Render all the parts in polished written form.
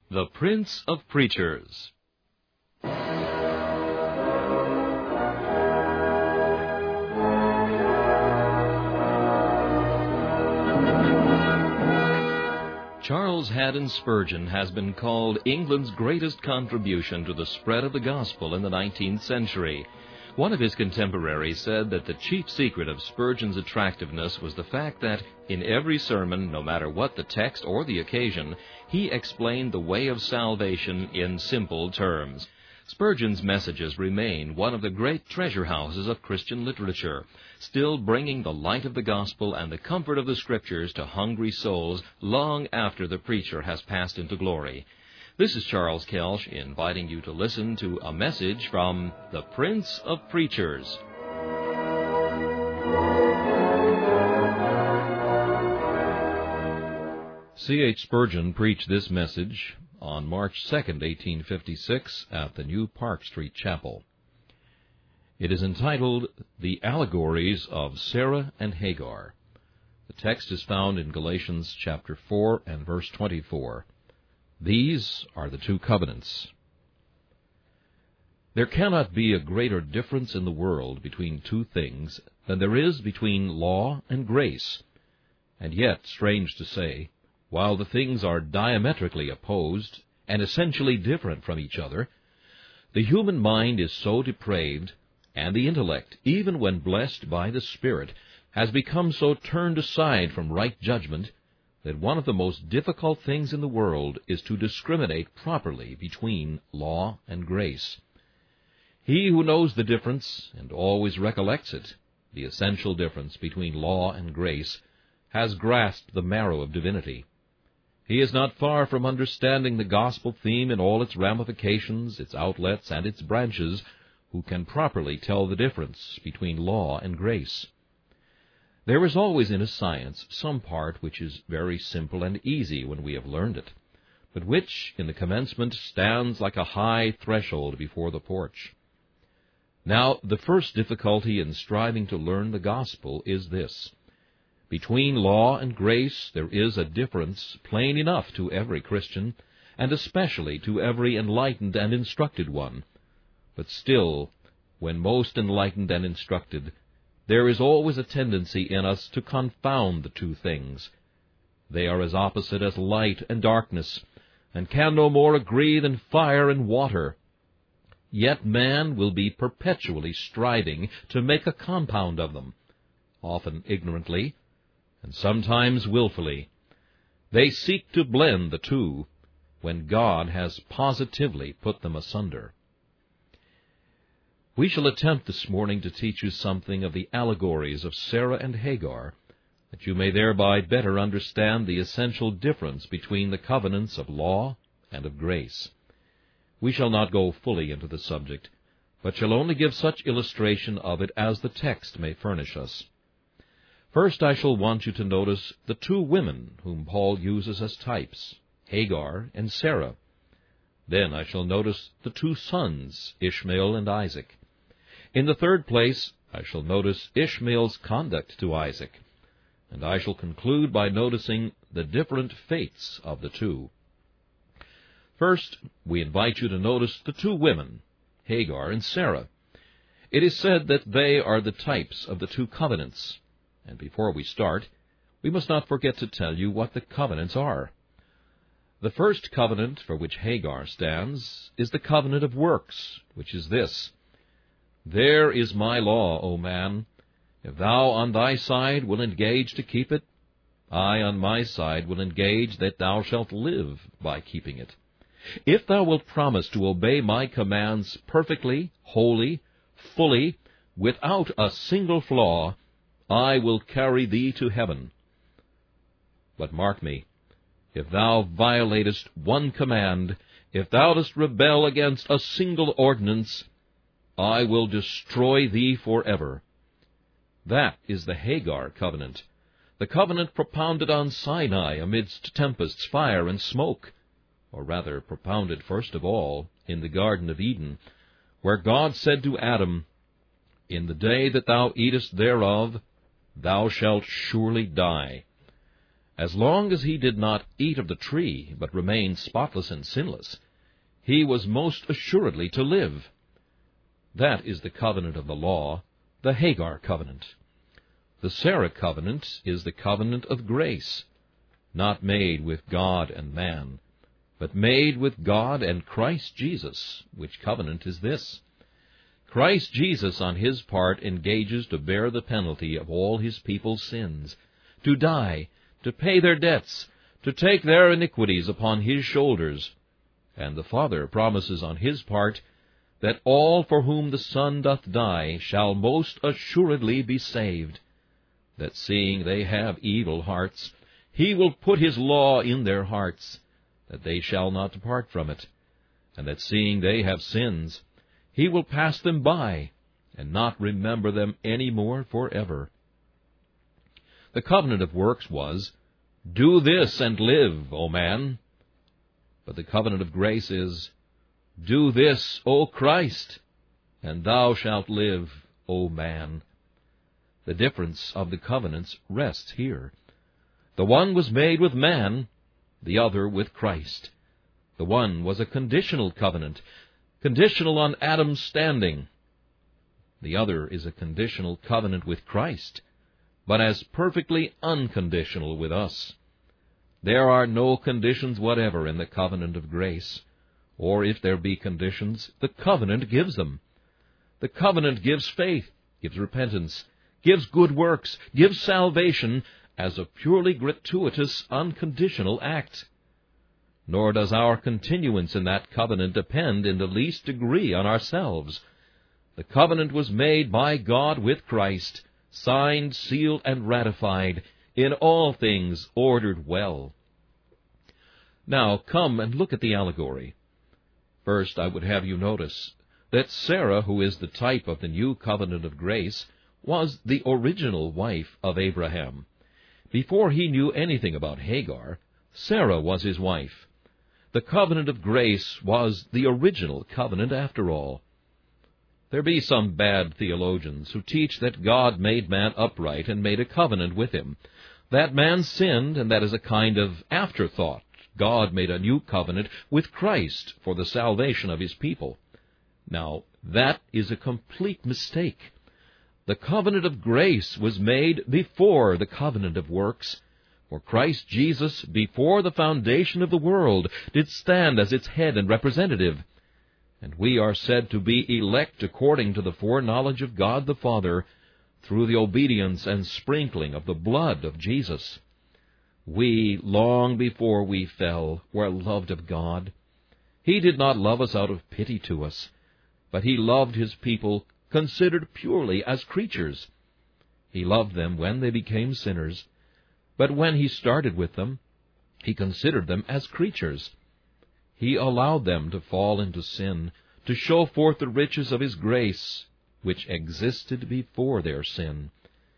The Prince of Preachers. Charles Haddon Spurgeon has been called England's greatest contribution to the spread of the gospel in the 19th century. One of his contemporaries said that the chief secret of Spurgeon's attractiveness was the fact that, in every sermon, no matter what the text or the occasion, he explained the way of salvation in simple terms. Spurgeon's messages remain one of the great treasure houses of Christian literature, still bringing the light of the gospel and the comfort of the Scriptures to hungry souls long after the preacher has passed into glory. This is Charles Kelsch inviting you to listen to a message from the Prince of Preachers. C.H. Spurgeon preached this message on March 2, 1856, at the New Park Street Chapel. It is entitled, The Allegories of Sarah and Hagar. The text is found in Galatians chapter 4 and verse 24. These are the two covenants. There cannot be a greater difference in the world between two things than there is between law and grace. And yet, strange to say, while the things are diametrically opposed and essentially different from each other, the human mind is so depraved, and the intellect, even when blessed by the Spirit, has become so turned aside from right judgment, that one of the most difficult things in the world is to discriminate properly between law and grace. He who knows the difference, and always recollects it, the essential difference between law and grace, has grasped the marrow of divinity. He is not far from understanding the gospel theme in all its ramifications, its outlets, and its branches, who can properly tell the difference between law and grace. There is always in a science some part which is very simple and easy when we have learned it, but which, in the commencement, stands like a high threshold before the porch. Now, the first difficulty in striving to learn the gospel is this. Between law and grace there is a difference plain enough to every Christian, and especially to every enlightened and instructed one. But still, when most enlightened and instructed, there is always a tendency in us to confound the two things. They are as opposite as light and darkness, and can no more agree than fire and water. Yet man will be perpetually striving to make a compound of them, often ignorantly, and sometimes willfully. They seek to blend the two, when God has positively put them asunder. We shall attempt this morning to teach you something of the allegories of Sarah and Hagar, that you may thereby better understand the essential difference between the covenants of law and of grace. We shall not go fully into the subject, but shall only give such illustration of it as the text may furnish us. First, I shall want you to notice the two women whom Paul uses as types, Hagar and Sarah. Then I shall notice the two sons, Ishmael and Isaac. In the third place, I shall notice Ishmael's conduct to Isaac, and I shall conclude by noticing the different fates of the two. First, we invite you to notice the two women, Hagar and Sarah. It is said that they are the types of the two covenants. And before we start, we must not forget to tell you what the covenants are. The first covenant for which Hagar stands is the covenant of works, which is this: There is my law, O man. If thou on thy side wilt engage to keep it, I on my side will engage that thou shalt live by keeping it. If thou wilt promise to obey my commands perfectly, wholly, fully, without a single flaw, I will carry thee to heaven. But mark me, if thou violatest one command, if thou dost rebel against a single ordinance, I will destroy thee forever. That is the Hagar covenant, the covenant propounded on Sinai amidst tempests, fire, and smoke, or rather propounded first of all in the Garden of Eden, where God said to Adam, In the day that thou eatest thereof, thou shalt surely die. As long as he did not eat of the tree, but remained spotless and sinless, he was most assuredly to live. That is the covenant of the law, the Hagar covenant. The Sarah covenant is the covenant of grace, not made with God and man, but made with God and Christ Jesus, which covenant is this. Christ Jesus on his part engages to bear the penalty of all his people's sins, to die, to pay their debts, to take their iniquities upon his shoulders. And the Father promises on his part that all for whom the Son doth die shall most assuredly be saved, that seeing they have evil hearts, he will put his law in their hearts, that they shall not depart from it, and that seeing they have sins, he will pass them by, and not remember them any more forever. The covenant of works was, "Do this and live, O man." But the covenant of grace is, "Do this, O Christ, and thou shalt live, O man." The difference of the covenants rests here. The one was made with man, the other with Christ. The one was a conditional covenant, conditional on Adam's standing. The other is a conditional covenant with Christ, but as perfectly unconditional with us. There are no conditions whatever in the covenant of grace, or if there be conditions, the covenant gives them. The covenant gives faith, gives repentance, gives good works, gives salvation as a purely gratuitous, unconditional act. Nor does our continuance in that covenant depend in the least degree on ourselves. The covenant was made by God with Christ, signed, sealed, and ratified, in all things ordered well. Now come and look at the allegory. First, I would have you notice that Sarah, who is the type of the new covenant of grace, was the original wife of Abraham. Before he knew anything about Hagar, Sarah was his wife. The covenant of grace was the original covenant after all. There be some bad theologians who teach that God made man upright and made a covenant with him. That man sinned, and that is a kind of afterthought. God made a new covenant with Christ for the salvation of his people. Now, that is a complete mistake. The covenant of grace was made before the covenant of works, for Christ Jesus, before the foundation of the world, did stand as its head and representative. And we are said to be elect according to the foreknowledge of God the Father, through the obedience and sprinkling of the blood of Jesus. We, long before we fell, were loved of God. He did not love us out of pity to us, but he loved his people considered purely as creatures. He loved them when they became sinners, but when he started with them, he considered them as creatures. He allowed them to fall into sin, to show forth the riches of his grace, which existed before their sin.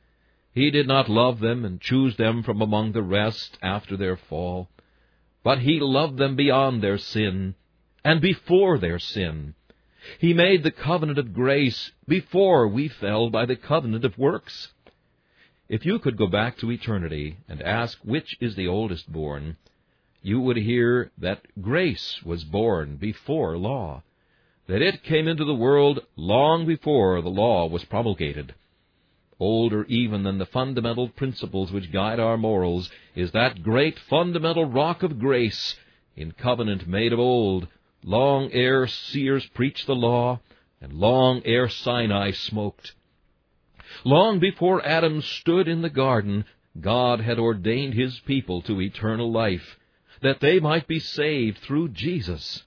He did not love them and choose them from among the rest after their fall, but he loved them beyond their sin and before their sin. He made the covenant of grace before we fell by the covenant of works. If you could go back to eternity and ask which is the oldest born, you would hear that grace was born before law, that it came into the world long before the law was promulgated. Older even than the fundamental principles which guide our morals is that great fundamental rock of grace, in covenant made of old, long ere seers preached the law, and long ere Sinai smoked. Long before Adam stood in the garden, God had ordained his people to eternal life, that they might be saved through Jesus.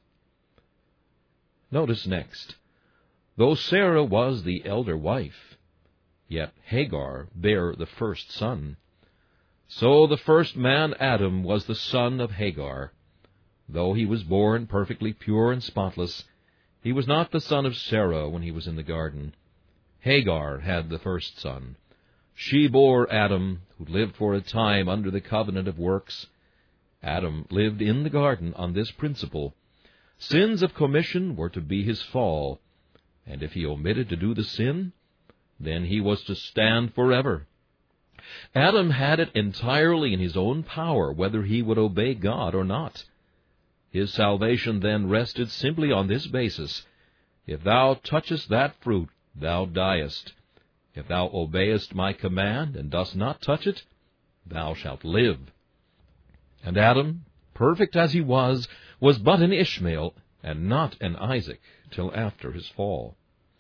Notice next, though Sarah was the elder wife, yet Hagar bare the first son. So the first man, Adam, was the son of Hagar. Though he was born perfectly pure and spotless, he was not the son of Sarah when he was in the garden. Hagar had the first son. She bore Adam, who lived for a time under the covenant of works. Adam lived in the garden on this principle. Sins of commission were to be his fall, and if he omitted to do the sin, then he was to stand forever. Adam had it entirely in his own power whether he would obey God or not. His salvation then rested simply on this basis: if thou touchest that fruit, thou diest. If thou obeyest my command, and dost not touch it, thou shalt live. And Adam, perfect as he was but an Ishmael, and not an Isaac, till after his fall.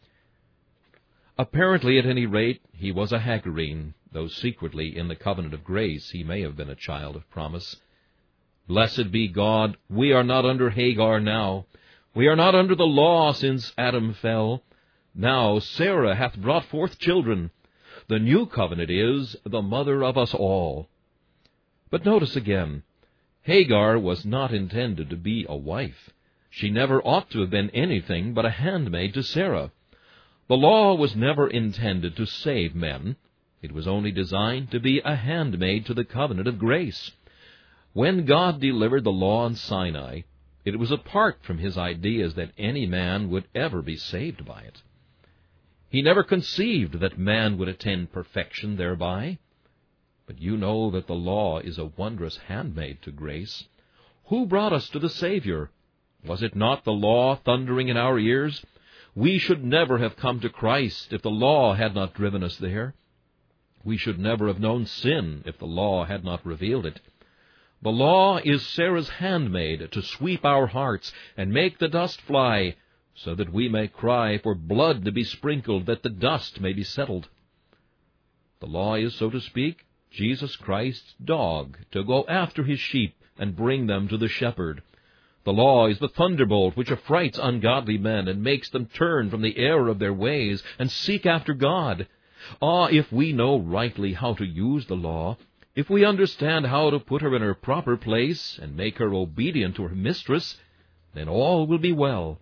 Apparently, at any rate, he was a Hagarine, though secretly in the covenant of grace he may have been a child of promise. Blessed be God, we are not under Hagar now. We are not under the law since Adam fell. Now Sarah hath brought forth children. The new covenant is the mother of us all. But notice again, Hagar was not intended to be a wife. She never ought to have been anything but a handmaid to Sarah. The law was never intended to save men. It was only designed to be a handmaid to the covenant of grace. When God delivered the law on Sinai, it was apart from his ideas that any man would ever be saved by it. He never conceived that man would attain perfection thereby. But you know that the law is a wondrous handmaid to grace. Who brought us to the Savior? Was it not the law thundering in our ears? We should never have come to Christ if the law had not driven us there. We should never have known sin if the law had not revealed it. The law is Sarah's handmaid to sweep our hearts and make the dust fly, so that we may cry for blood to be sprinkled, that the dust may be settled. The law is, so to speak, Jesus Christ's dog, to go after his sheep and bring them to the shepherd. The law is the thunderbolt which affrights ungodly men and makes them turn from the error of their ways and seek after God. Ah, if we know rightly how to use the law, if we understand how to put her in her proper place and make her obedient to her mistress, then all will be well.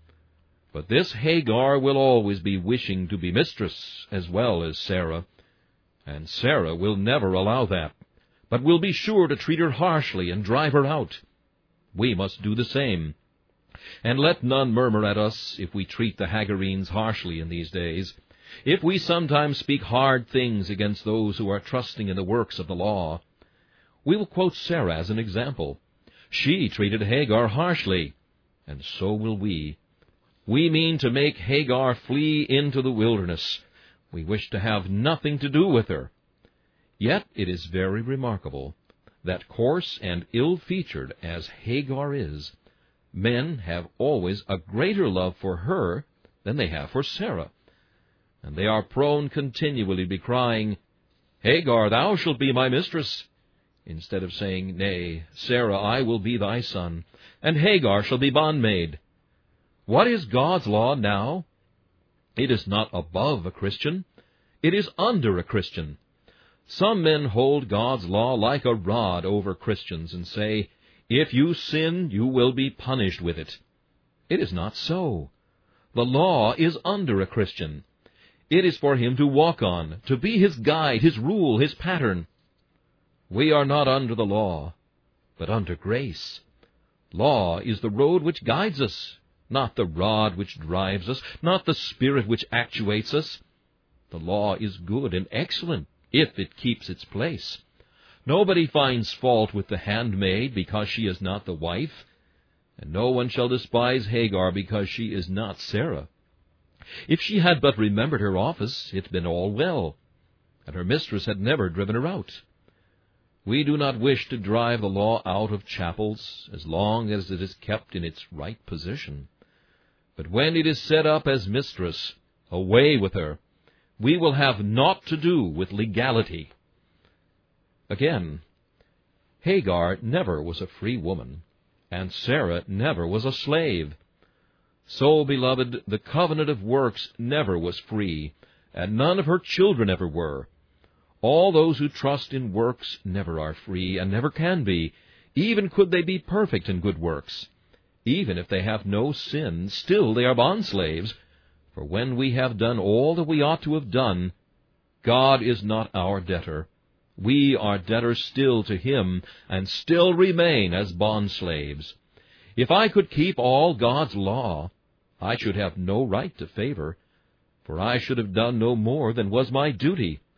But this Hagar will always be wishing to be mistress as well as Sarah, and Sarah will never allow that, but will be sure to treat her harshly and drive her out. We must do the same. And let none murmur at us if we treat the Hagarines harshly in these days, if we sometimes speak hard things against those who are trusting in the works of the law. We will quote Sarah as an example. She treated Hagar harshly, and so will we. We mean to make Hagar flee into the wilderness. We wish to have nothing to do with her. Yet it is very remarkable that, coarse and ill-featured as Hagar is, men have always a greater love for her than they have for Sarah, and they are prone continually to be crying, Hagar, thou shalt be my mistress, instead of saying, Nay, Sarah, I will be thy son, and Hagar shall be bondmaid. What is God's law now? It is not above a Christian. It is under a Christian. Some men hold God's law like a rod over Christians and say, if you sin, you will be punished with it. It is not so. The law is under a Christian. It is for him to walk on, to be his guide, his rule, his pattern. We are not under the law, but under grace. Law is the road which guides us, not the rod which drives us, not the spirit which actuates us. The law is good and excellent if it keeps its place. Nobody finds fault with the handmaid because she is not the wife, and no one shall despise Hagar because she is not Sarah. If she had but remembered her office, it had been all well, and her mistress had never driven her out. We do not wish to drive the law out of chapels as long as it is kept in its right position. But when it is set up as mistress, away with her. We will have naught to do with legality. Again, Hagar never was a free woman, and Sarah never was a slave. So, beloved, the covenant of works never was free, and none of her children ever were. All those who trust in works never are free, and never can be, even could they be perfect in good works. Even if they have no sin, still they are bondslaves, for when we have done all that we ought to have done, God is not our debtor. We are debtors still to him, and still remain as bondslaves. If I could keep all God's law, I should have no right to favor, for I should have done no more than was my duty,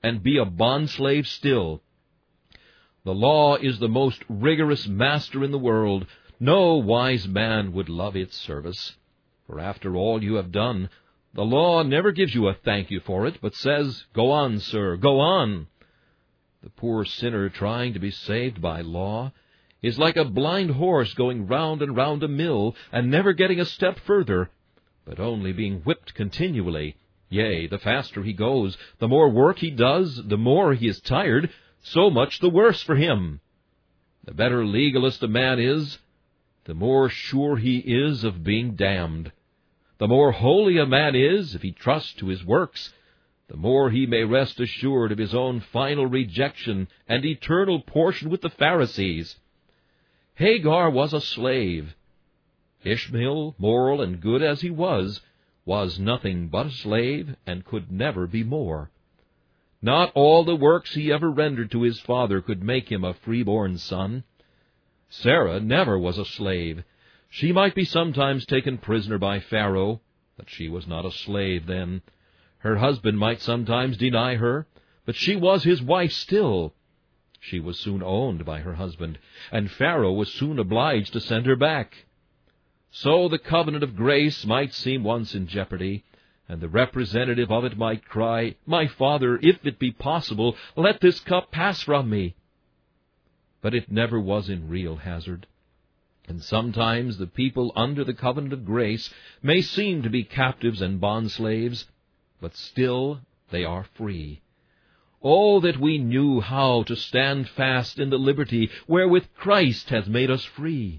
and be a bondslave still. The law is the most rigorous master in the world. No wise man would love its service. For after all you have done, the law never gives you a thank you for it, but says, "Go on, sir, go on." The poor sinner trying to be saved by law is like a blind horse going round and round a mill and never getting a step further, but only being whipped continually. Yea, the faster he goes, the more work he does, the more he is tired, so much the worse for him. The better legalist a man is, the more sure he is of being damned. The more holy a man is, if he trusts to his works, the more he may rest assured of his own final rejection and eternal portion with the Pharisees. Hagar was a slave. Ishmael, moral and good as he was nothing but a slave, and could never be more. Not all the works he ever rendered to his father could make him a freeborn son. Sarah never was a slave. She might be sometimes taken prisoner by Pharaoh, but she was not a slave then. Her husband might sometimes deny her, but she was his wife still. She was soon owned by her husband, and Pharaoh was soon obliged to send her back. So the covenant of grace might seem once in jeopardy, and the representative of it might cry, "My Father, if it be possible, let this cup pass from me." But it never was in real hazard. And sometimes the people under the covenant of grace may seem to be captives and bondslaves, but still they are free. Oh, that we knew how to stand fast in the liberty wherewith Christ hath made us free!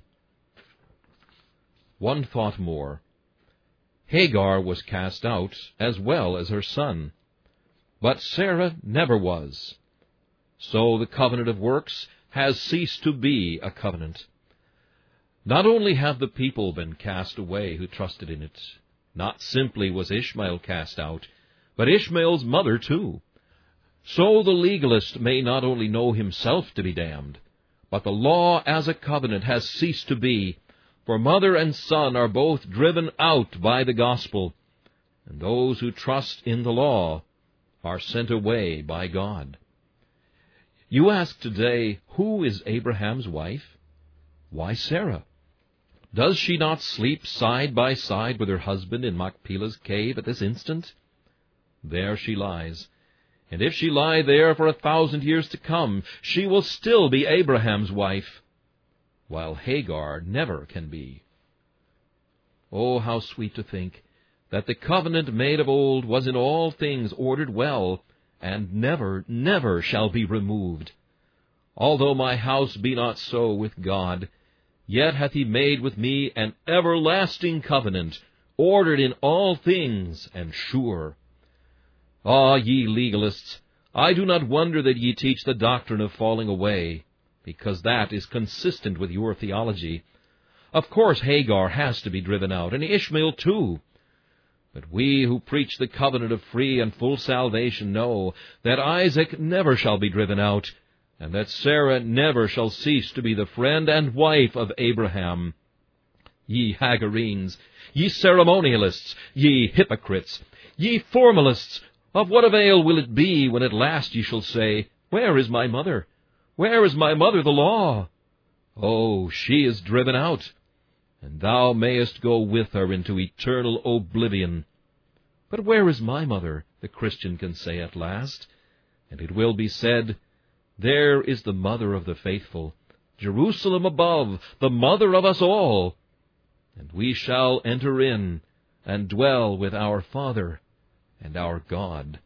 One thought more. Hagar was cast out as well as her son, but Sarah never was. So the covenant of works has ceased to be a covenant. Not only have the people been cast away who trusted in it, not simply was Ishmael cast out, but Ishmael's mother too. So the legalist may not only know himself to be damned, but the law as a covenant has ceased to be, for mother and son are both driven out by the gospel, and those who trust in the law are sent away by God. You ask today, who is Abraham's wife? Why, Sarah. Does she not sleep side by side with her husband in Machpelah's cave at this instant? There she lies, and if she lie there for 1,000 years to come, she will still be Abraham's wife, while Hagar never can be. Oh, how sweet to think that the covenant made of old was in all things ordered well, and never, never shall be removed. Although my house be not so with God, yet hath he made with me an everlasting covenant, ordered in all things, and sure. Ah, ye legalists, I do not wonder that ye teach the doctrine of falling away, because that is consistent with your theology. Of course Hagar has to be driven out, and Ishmael too. But we who preach the covenant of free and full salvation know that Isaac never shall be driven out, and that Sarah never shall cease to be the friend and wife of Abraham. Ye Hagarenes, ye ceremonialists, ye hypocrites, ye formalists, of what avail will it be when at last ye shall say, "Where is my mother? Where is my mother, the law?" Oh, she is driven out, and thou mayest go with her into eternal oblivion. But where is my mother, the Christian can say at last, and it will be said, "There is the mother of the faithful, Jerusalem above, the mother of us all." And we shall enter in and dwell with our Father and our God.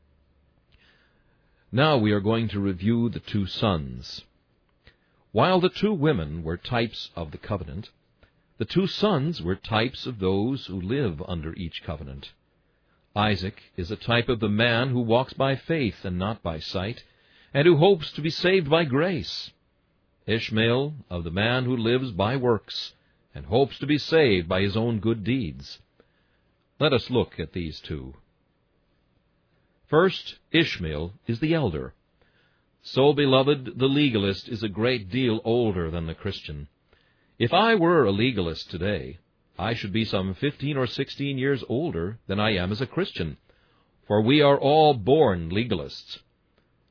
Now we are going to review the two sons. While the two women were types of the covenant, the two sons were types of those who live under each covenant. Isaac is a type of the man who walks by faith and not by sight, and who hopes to be saved by grace. Ishmael of the man who lives by works, and hopes to be saved by his own good deeds. Let us look at these two. First, Ishmael is the elder. So, beloved, the legalist is a great deal older than the Christian. If I were a legalist today, I should be some 15 or 16 years older than I am as a Christian, for we are all born legalists.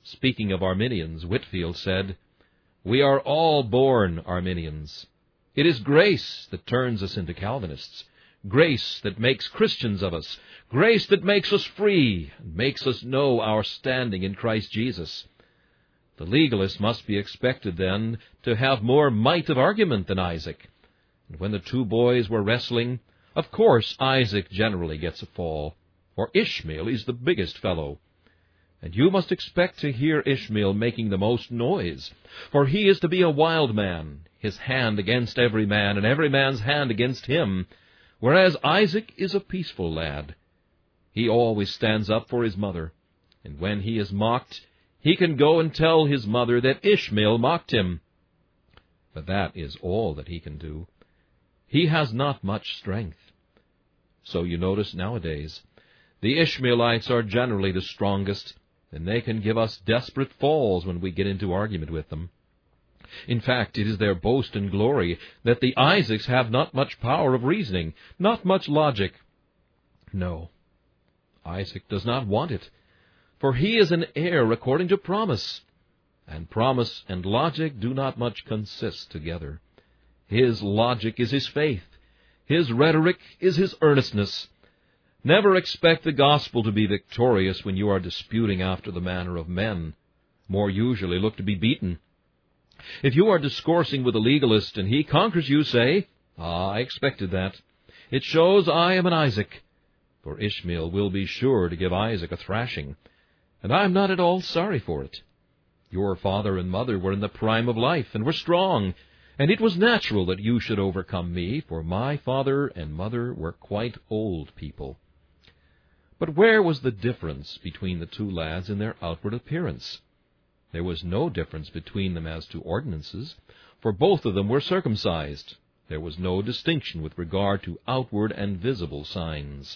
Speaking of Arminians, Whitefield said, "We are all born Arminians. It is grace that turns us into Calvinists, grace that makes Christians of us, grace that makes us free and makes us know our standing in Christ Jesus." The legalist must be expected, then, to have more might of argument than Isaac. And when the two boys were wrestling, of course Isaac generally gets a fall, for Ishmael is the biggest fellow. And you must expect to hear Ishmael making the most noise, for he is to be a wild man, his hand against every man, and every man's hand against him, whereas Isaac is a peaceful lad. He always stands up for his mother, and when he is mocked, he can go and tell his mother that Ishmael mocked him. But that is all that he can do. He has not much strength. So you notice nowadays, the Ishmaelites are generally the strongest, and they can give us desperate falls when we get into argument with them. In fact, it is their boast and glory that the Isaacs have not much power of reasoning, not much logic. No, Isaac does not want it, for he is an heir according to promise, and promise and logic do not much consist together. His logic is his faith, his rhetoric is his earnestness. Never expect the gospel to be victorious when you are disputing after the manner of men. More usually look to be beaten. If you are discoursing with a legalist and he conquers you, say, I expected that. It shows I am an Isaac. For Ishmael will be sure to give Isaac a thrashing, and I am not at all sorry for it. Your father and mother were in the prime of life and were strong, and it was natural that you should overcome me, for my father and mother were quite old people. But where was the difference between the two lads in their outward appearance? There was no difference between them as to ordinances, for both of them were circumcised. There was no distinction with regard to outward and visible signs.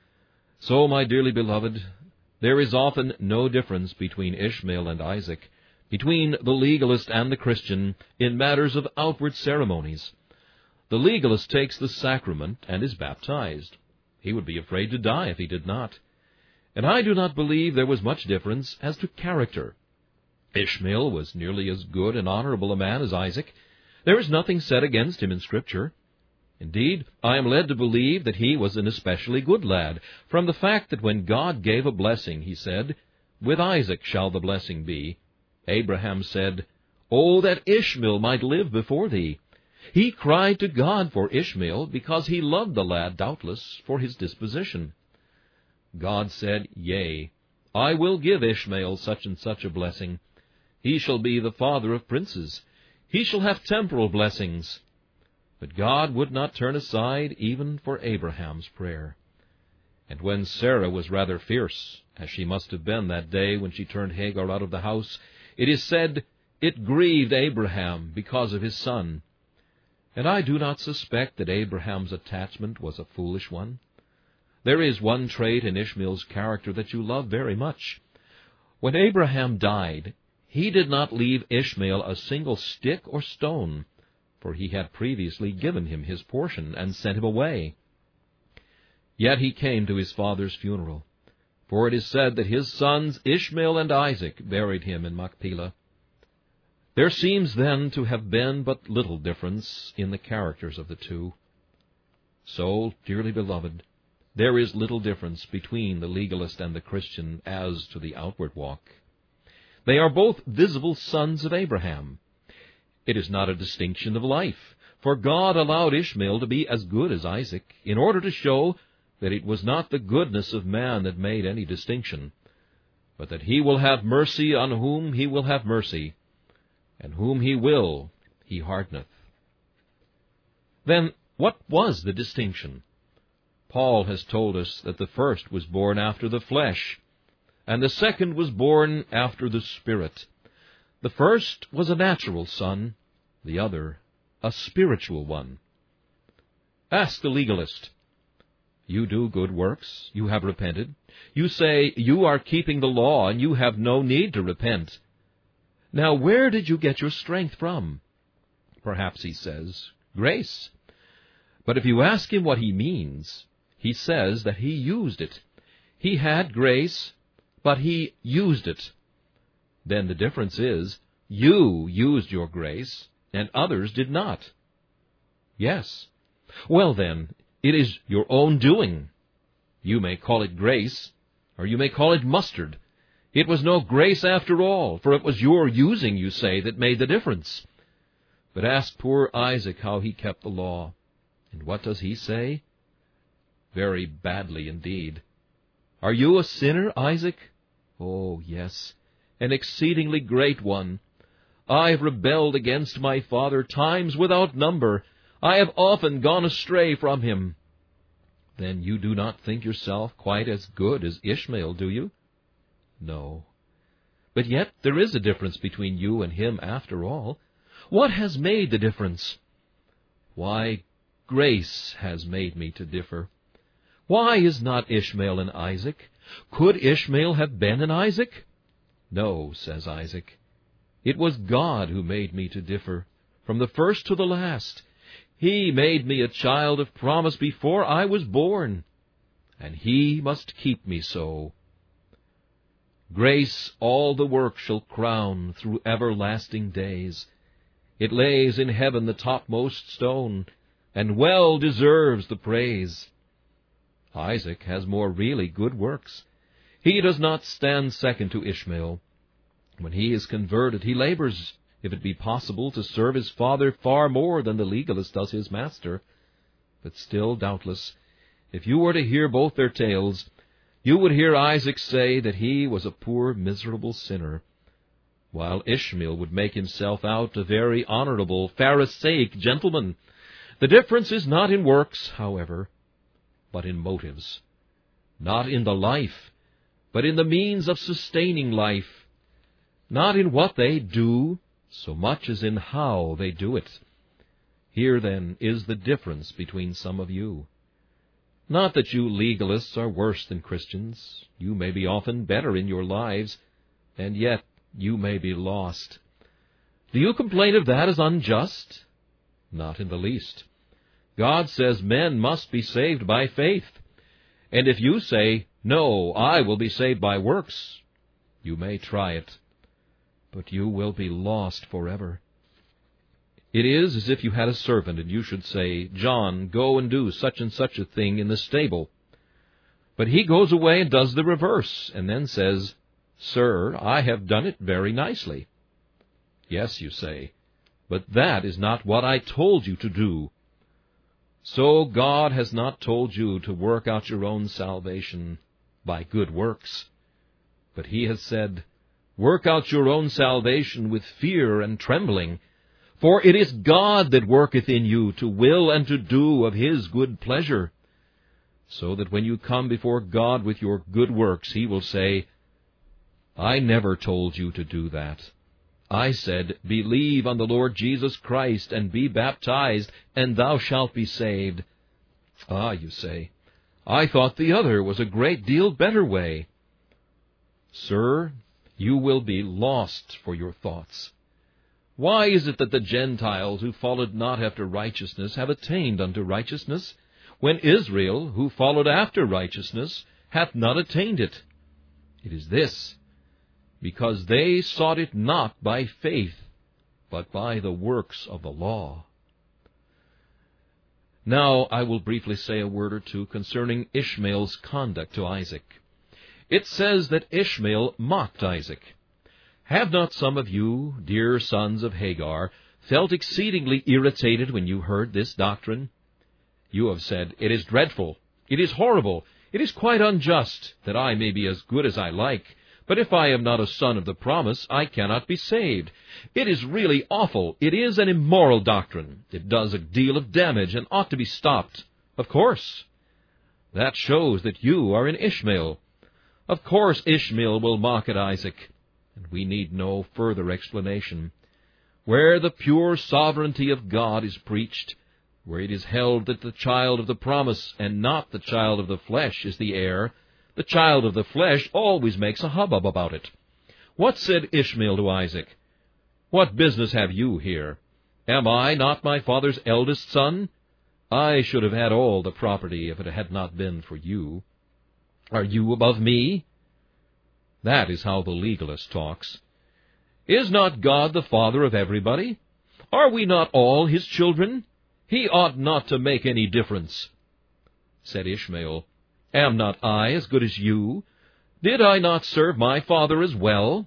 So, my dearly beloved, there is often no difference between Ishmael and Isaac, between the legalist and the Christian, in matters of outward ceremonies. The legalist takes the sacrament and is baptized. He would be afraid to die if he did not. And I do not believe there was much difference as to character. Ishmael was nearly as good and honorable a man as Isaac. There is nothing said against him in Scripture. Indeed, I am led to believe that he was an especially good lad, from the fact that when God gave a blessing, he said, "With Isaac shall the blessing be." Abraham said, "Oh, that Ishmael might live before thee." He cried to God for Ishmael, because he loved the lad, doubtless, for his disposition. God said, "Yea, I will give Ishmael such and such a blessing. He shall be the father of princes. He shall have temporal blessings." But God would not turn aside even for Abraham's prayer. And when Sarah was rather fierce, as she must have been that day when she turned Hagar out of the house, it is said, it grieved Abraham because of his son. And I do not suspect that Abraham's attachment was a foolish one. There is one trait in Ishmael's character that you love very much. When Abraham died, he did not leave Ishmael a single stick or stone, for he had previously given him his portion and sent him away. Yet he came to his father's funeral, for it is said that his sons Ishmael and Isaac buried him in Machpelah. There seems then to have been but little difference in the characters of the two. So, dearly beloved, there is little difference between the legalist and the Christian as to the outward walk. They are both visible sons of Abraham. It is not a distinction of life, for God allowed Ishmael to be as good as Isaac, in order to show that it was not the goodness of man that made any distinction, but that he will have mercy on whom he will have mercy, and whom he will, he hardeneth. Then, what was the distinction? Paul has told us that the first was born after the flesh, and the second was born after the Spirit. The first was a natural son, the other a spiritual one. Ask the legalist. You do good works, you have repented. You say you are keeping the law, and you have no need to repent. Now, where did you get your strength from? Perhaps he says, grace. But if you ask him what he means, he says that he used it. He had grace, but he used it. Then the difference is, you used your grace, and others did not. Yes. Well then, it is your own doing. You may call it grace, or you may call it mustard. It was no grace after all, for it was your using, you say, that made the difference. But ask poor Isaac how he kept the law. And what does he say? Very badly indeed. Are you a sinner, Isaac? Oh, yes, an exceedingly great one. I have rebelled against my father times without number. I have often gone astray from him. Then you do not think yourself quite as good as Ishmael, do you? No. But yet there is a difference between you and him after all. What has made the difference? Why, grace has made me to differ. Why is not Ishmael an Isaac? Could Ishmael have been an Isaac? No, says Isaac. It was God who made me to differ, from the first to the last. He made me a child of promise before I was born, and He must keep me so. Grace all the work shall crown through everlasting days. It lays in heaven the topmost stone, and well deserves the praise. Isaac has more really good works. He does not stand second to Ishmael. When he is converted, he labors, if it be possible, to serve his father far more than the legalist does his master. But still, doubtless, if you were to hear both their tales, you would hear Isaac say that he was a poor, miserable sinner, while Ishmael would make himself out a very honorable, Pharisaic gentleman. The difference is not in works, however, but in motives. Not in the life, but in the means of sustaining life. Not in what they do, so much as in how they do it. Here, then, is the difference between some of you. Not that you legalists are worse than Christians. You may be often better in your lives, and yet you may be lost. Do you complain of that as unjust? Not in the least. God says men must be saved by faith. And if you say, "No, I will be saved by works," you may try it, but you will be lost forever. It is as if you had a servant, and you should say, "John, go and do such and such a thing in the stable." But he goes away and does the reverse, and then says, "Sir, I have done it very nicely." Yes, you say, but that is not what I told you to do. So God has not told you to work out your own salvation by good works, but He has said, "Work out your own salvation with fear and trembling, for it is God that worketh in you to will and to do of His good pleasure," so that when you come before God with your good works, He will say, "I never told you to do that. I said, believe on the Lord Jesus Christ, and be baptized, and thou shalt be saved." Ah, you say, I thought the other was a great deal better way. Sir, you will be lost for your thoughts. Why is it that the Gentiles who followed not after righteousness have attained unto righteousness, when Israel, who followed after righteousness, hath not attained it? It is this: because they sought it not by faith, but by the works of the law. Now I will briefly say a word or two concerning Ishmael's conduct to Isaac. It says that Ishmael mocked Isaac. Have not some of you, dear sons of Hagar, felt exceedingly irritated when you heard this doctrine? You have said, "It is dreadful, it is horrible, it is quite unjust, that I may be as good as I like. But if I am not a son of the promise, I cannot be saved. It is really awful. It is an immoral doctrine. It does a deal of damage and ought to be stopped." Of course. That shows that you are an Ishmael. Of course Ishmael will mock at Isaac, and we need no further explanation. Where the pure sovereignty of God is preached, where it is held that the child of the promise and not the child of the flesh is the heir, the child of the flesh always makes a hubbub about it. What said Ishmael to Isaac? "What business have you here? Am I not my father's eldest son? I should have had all the property if it had not been for you. Are you above me?" That is how the legalist talks. Is not God the Father of everybody? Are we not all his children? He ought not to make any difference. Said Ishmael, Am not I as good as you? Did I not serve my father as well?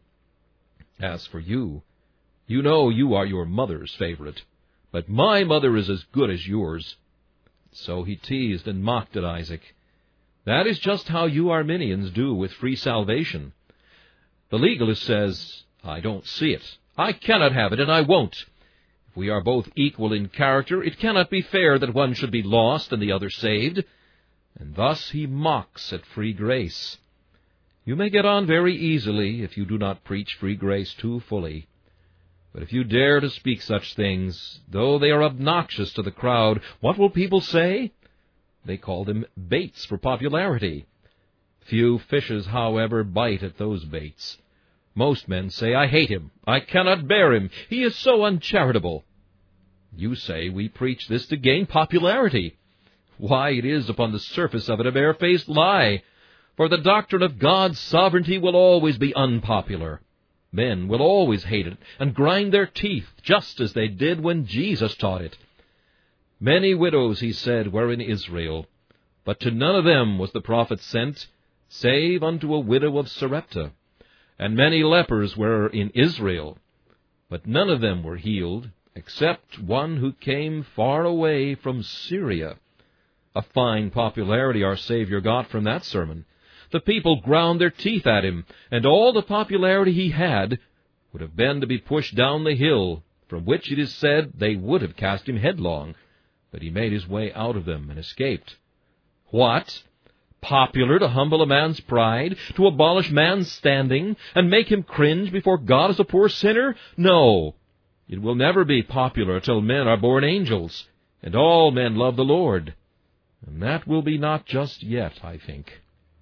As for you, you know you are your mother's favorite, but my mother is as good as yours. So he teased and mocked at Isaac. That is just how you Arminians do with free salvation. The legalist says, I don't see it. I cannot have it, and I won't. If we are both equal in character, it cannot be fair that one should be lost and the other saved. And thus he mocks at free grace. You may get on very easily if you do not preach free grace too fully. But if you dare to speak such things, though they are obnoxious to the crowd, what will people say? They call them baits for popularity. Few fishes, however, bite at those baits. Most men say, I hate him, I cannot bear him, he is so uncharitable. You say we preach this to gain popularity. Why, it is upon the surface of it a bare-faced lie, for the doctrine of God's sovereignty will always be unpopular. Men will always hate it and grind their teeth, just as they did when Jesus taught it. Many widows, he said, were in Israel, but to none of them was the prophet sent, save unto a widow of Sarepta. And many lepers were in Israel, but none of them were healed, except one who came far away from Syria. A fine popularity our Savior got from that sermon. The people ground their teeth at him, and all the popularity he had would have been to be pushed down the hill, from which it is said they would have cast him headlong, but he made his way out of them and escaped. What? Popular to humble a man's pride, to abolish man's standing, and make him cringe before God as a poor sinner? No, it will never be popular till men are born angels, and all men love the Lord. And that will be not just yet, I think.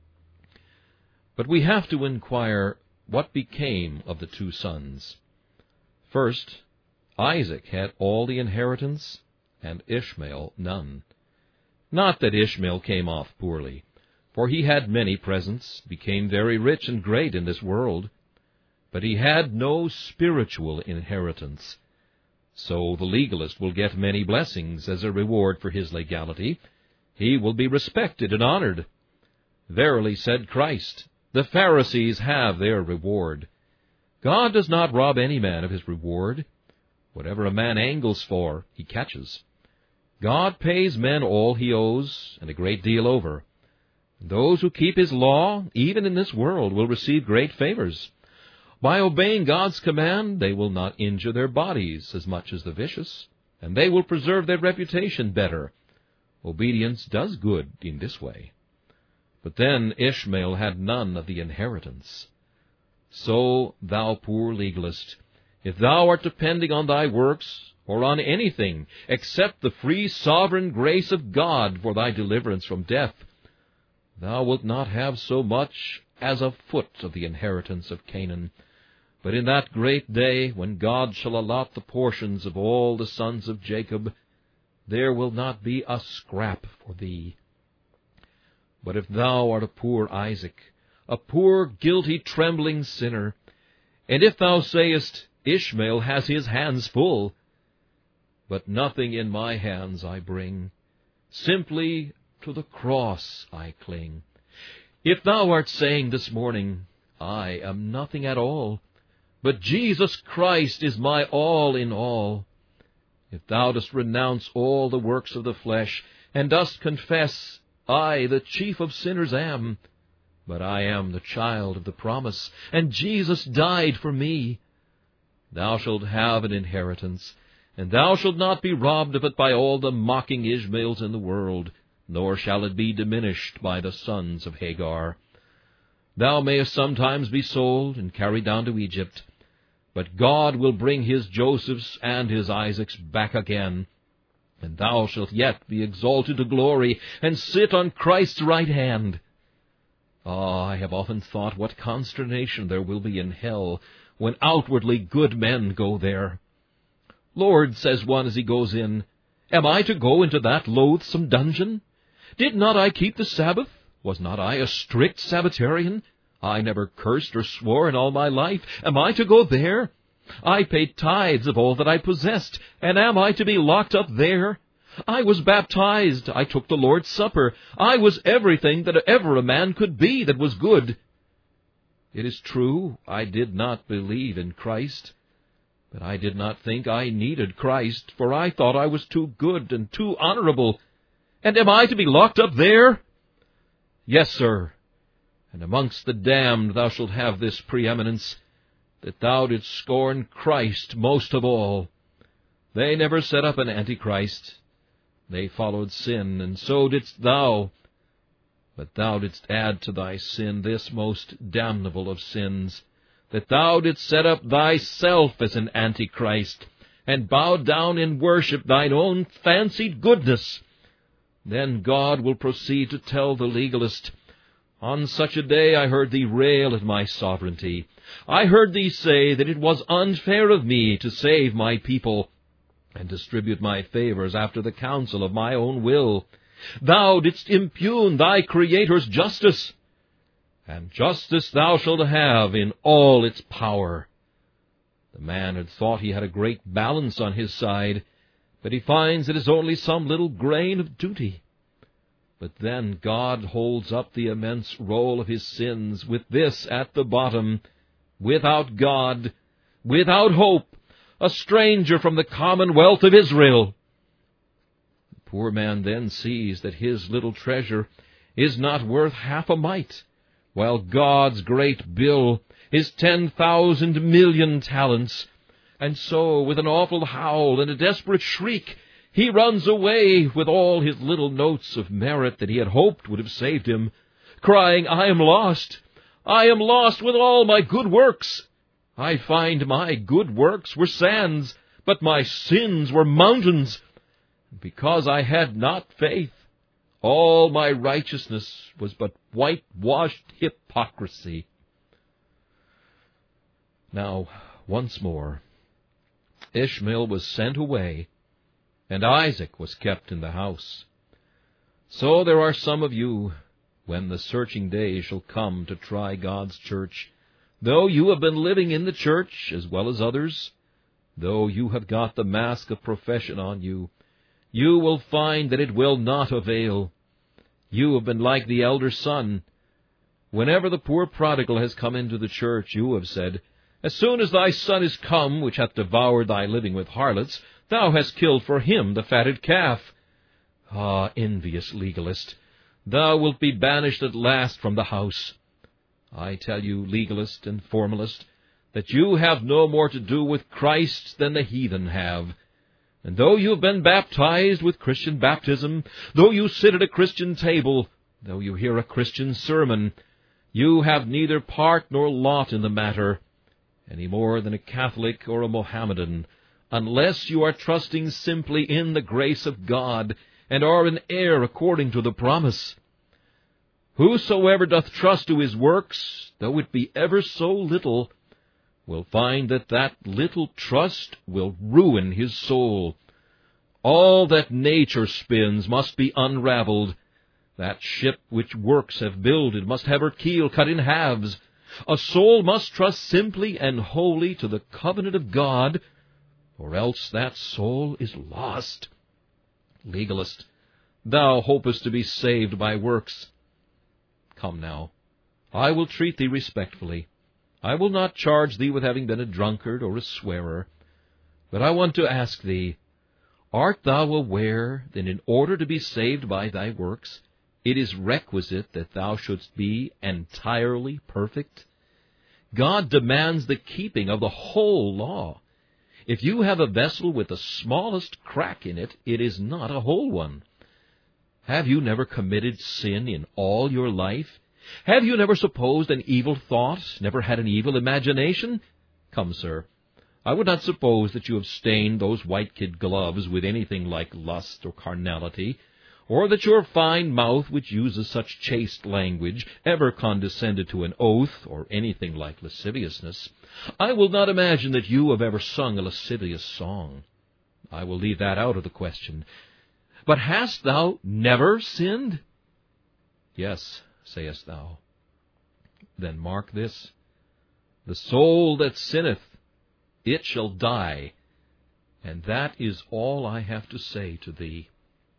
But we have to inquire what became of the two sons. First, Isaac had all the inheritance, and Ishmael none. Not that Ishmael came off poorly, for he had many presents, became very rich and great in this world. But he had no spiritual inheritance. So the legalist will get many blessings as a reward for his legality. He will be respected and honored. Verily, said Christ, the Pharisees have their reward. God does not rob any man of his reward. Whatever a man angles for, he catches. God pays men all he owes, and a great deal over. Those who keep his law, even in this world, will receive great favors. By obeying God's command, they will not injure their bodies as much as the vicious, and they will preserve their reputation better. Obedience does good in this way. But then Ishmael had none of the inheritance. So, thou poor legalist, if thou art depending on thy works, or on anything except the free sovereign grace of God for thy deliverance from death, thou wilt not have so much as a foot of the inheritance of Canaan. But in that great day, when God shall allot the portions of all the sons of Jacob, there will not be a scrap for thee. But if thou art a poor Isaac, a poor, guilty, trembling sinner, and if thou sayest, Ishmael has his hands full, but nothing in my hands I bring, simply to the cross I cling. If thou art saying this morning, I am nothing at all, but Jesus Christ is my all in all. If thou dost renounce all the works of the flesh, and dost confess, I, the chief of sinners, am, but I am the child of the promise, and Jesus died for me, thou shalt have an inheritance, and thou shalt not be robbed of it by all the mocking Ishmaels in the world, nor shall it be diminished by the sons of Hagar. Thou mayest sometimes be sold and carried down to Egypt, but God will bring his Josephs and his Isaacs back again, and thou shalt yet be exalted to glory, and sit on Christ's right hand. Ah, I have often thought what consternation there will be in hell when outwardly good men go there. Lord, says one as he goes in, am I to go into that loathsome dungeon? Did not I keep the Sabbath? Was not I a strict Sabbatarian? I never cursed or swore in all my life. Am I to go there? I paid tithes of all that I possessed, and am I to be locked up there? I was baptized, I took the Lord's Supper, I was everything that ever a man could be that was good. It is true, I did not believe in Christ, but I did not think I needed Christ, for I thought I was too good and too honorable. And am I to be locked up there? Yes, sir, and amongst the damned thou shalt have this preeminence, that thou didst scorn Christ most of all. They never set up an Antichrist. They followed sin, and so didst thou. But thou didst add to thy sin this most damnable of sins, that thou didst set up thyself as an Antichrist, and bow down in worship thine own fancied goodness. Then God will proceed to tell the legalist, On such a day I heard thee rail at my sovereignty. I heard thee say that it was unfair of me to save my people, and distribute my favors after the counsel of my own will. Thou didst impugn thy Creator's justice, and justice thou shalt have in all its power. The man had thought he had a great balance on his side, but he finds it is only some little grain of duty. But then God holds up the immense roll of his sins with this at the bottom: without God, without hope, a stranger from the commonwealth of Israel. The poor man then sees that his little treasure is not worth half a mite, while God's great bill is 10,000 million talents. And so, with an awful howl and a desperate shriek, he runs away with all his little notes of merit that he had hoped would have saved him, crying, I am lost! I am lost with all my good works! I find my good works were sands, but my sins were mountains. Because I had not faith, all my righteousness was but whitewashed hypocrisy. Now, once more, Ishmael was sent away, and Isaac was kept in the house. So there are some of you, when the searching day shall come to try God's church, though you have been living in the church as well as others, though you have got the mask of profession on you, you will find that it will not avail. You have been like the elder son. Whenever the poor prodigal has come into the church, you have said, As soon as thy son is come, which hath devoured thy living with harlots, thou hast killed for him the fatted calf. Ah, envious legalist, thou wilt be banished at last from the house. I tell you, legalist and formalist, that you have no more to do with Christ than the heathen have. And though you have been baptized with Christian baptism, though you sit at a Christian table, though you hear a Christian sermon, you have neither part nor lot in the matter, any more than a Catholic or a Mohammedan, unless you are trusting simply in the grace of God, and are an heir according to the promise. Whosoever doth trust to his works, though it be ever so little, will find that that little trust will ruin his soul. All that nature spins must be unraveled. That ship which works have builded must have her keel cut in halves. A soul must trust simply and wholly to the covenant of God, or else that soul is lost. Legalist, thou hopest to be saved by works. Come now, I will treat thee respectfully. I will not charge thee with having been a drunkard or a swearer. But I want to ask thee, art thou aware that in order to be saved by thy works, it is requisite that thou shouldst be entirely perfect? God demands the keeping of the whole law. If you have a vessel with the smallest crack in it, it is not a whole one. Have you never committed sin in all your life? Have you never supposed an evil thought, never had an evil imagination? Come, sir, I would not suppose that you have stained those white kid gloves with anything like lust or carnality, or that your fine mouth, which uses such chaste language, ever condescended to an oath or anything like lasciviousness. I will not imagine that you have ever sung a lascivious song. I will leave that out of the question. But hast thou never sinned? Yes, sayest thou. Then mark this: the soul that sinneth it shall die. And that is all I have to say to thee.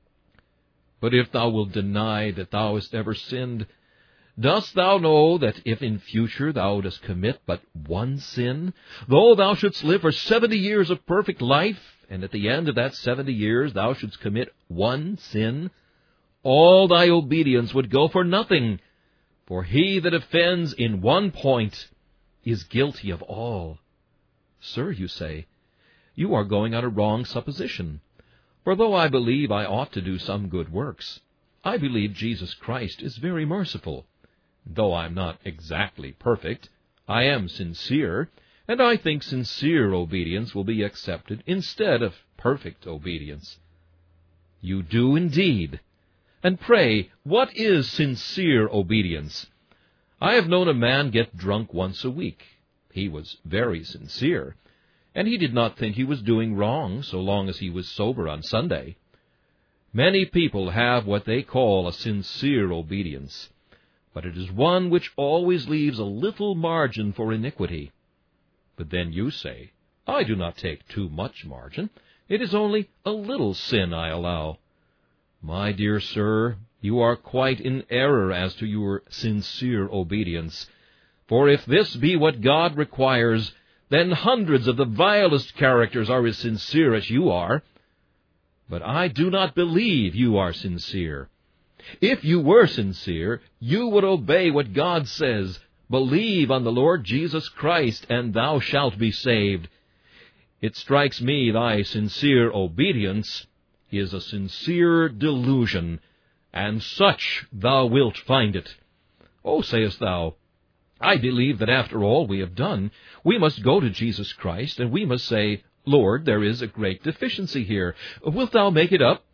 But if thou wilt deny that thou hast ever sinned, dost thou know that if in future thou dost commit but one sin, though thou shouldst live for 70 years of perfect life, and at the end of that 70 years thou shouldst commit one sin, all thy obedience would go for nothing, for he that offends in one point is guilty of all. Sir, you say, you are going on a wrong supposition. For though I believe I ought to do some good works, I believe Jesus Christ is very merciful. Though I am not exactly perfect, I am sincere, and I think sincere obedience will be accepted instead of perfect obedience. You do indeed. And pray, what is sincere obedience? I have known a man get drunk once a week. He was very sincere, and he did not think he was doing wrong so long as he was sober on Sunday. Many people have what they call a sincere obedience, but it is one which always leaves a little margin for iniquity. But then you say, I do not take too much margin. It is only a little sin I allow. My dear sir, you are quite in error as to your sincere obedience. For if this be what God requires, then hundreds of the vilest characters are as sincere as you are. But I do not believe you are sincere. If you were sincere, you would obey what God says, believe on the Lord Jesus Christ, and thou shalt be saved. It strikes me thy sincere obedience is a sincere delusion, and such thou wilt find it. Oh, sayest thou, I believe that after all we have done, we must go to Jesus Christ, and we must say, Lord, there is a great deficiency here. Wilt thou make it up?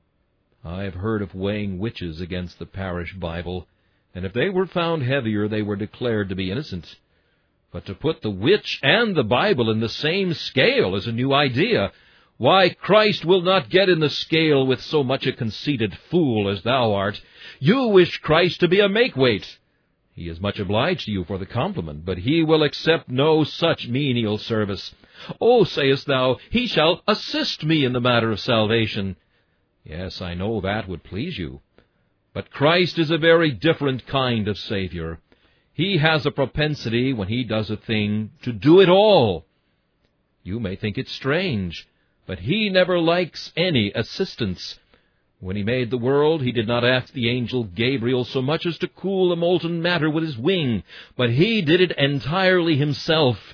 I have heard of weighing witches against the parish Bible, and if they were found heavier, they were declared to be innocent. But to put the witch and the Bible in the same scale is a new idea. Why, Christ will not get in the scale with so much a conceited fool as thou art. You wish Christ to be a make-weight. He is much obliged to you for the compliment, but he will accept no such menial service. Oh, sayest thou, he shall assist me in the matter of salvation. Yes, I know that would please you. But Christ is a very different kind of Savior. He has a propensity, when he does a thing, to do it all. You may think it strange, but he never likes any assistance. When he made the world, he did not ask the angel Gabriel so much as to cool the molten matter with his wing, but he did it entirely himself.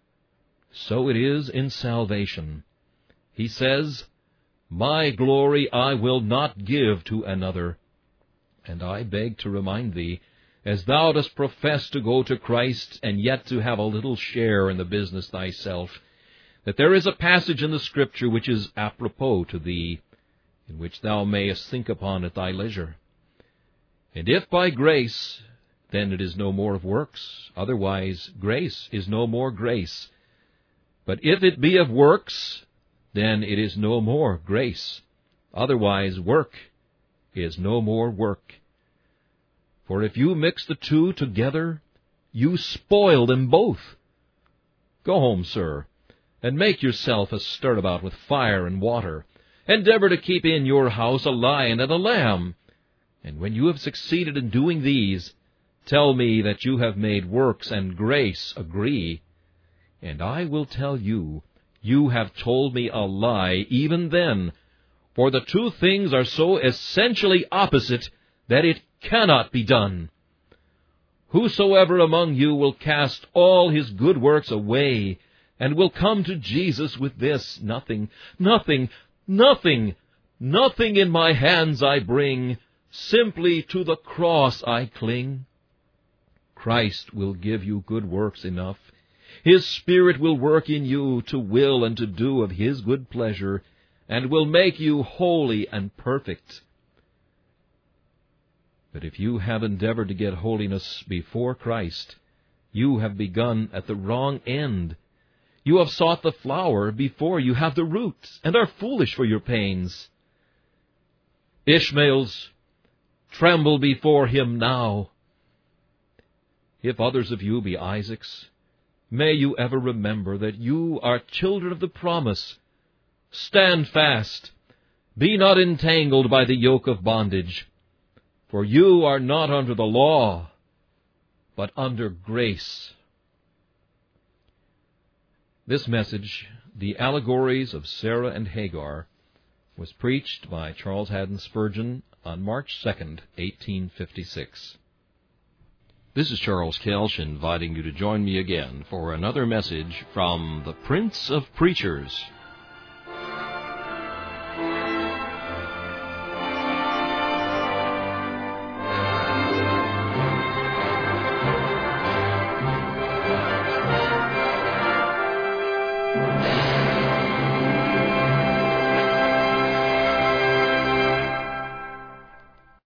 So it is in salvation. He says, My glory I will not give to another. And I beg to remind thee, as thou dost profess to go to Christ, and yet to have a little share in the business thyself, that there is a passage in the Scripture which is apropos to thee, in which thou mayest think upon at thy leisure. And if by grace, then it is no more of works, otherwise grace is no more grace. But if it be of works, then it is no more grace, otherwise work is no more work. For if you mix the two together, you spoil them both. Go home, sir, and make yourself a stirabout with fire and water. Endeavor to keep in your house a lion and a lamb. And when you have succeeded in doing these, tell me that you have made works and grace agree. And I will tell you, you have told me a lie even then, for the two things are so essentially opposite that it cannot be done. Whosoever among you will cast all his good works away, and will come to Jesus with this, nothing in my hands I bring, simply to the cross I cling. Christ will give you good works enough. His Spirit will work in you to will and to do of His good pleasure, and will make you holy and perfect. But if you have endeavored to get holiness before Christ, you have begun at the wrong end. You have sought the flower before you have the root, and are foolish for your pains. Ishmaels, tremble before him now. If others of you be Isaacs, May you ever remember that you are children of the promise. Stand fast. Be not entangled by the yoke of bondage. For you are not under the law, but under grace. This message, The Allegories of Sarah and Hagar, was preached by Charles Haddon Spurgeon on March 2nd, 1856. This is Charles Kelsch inviting you to join me again for another message from the Prince of Preachers.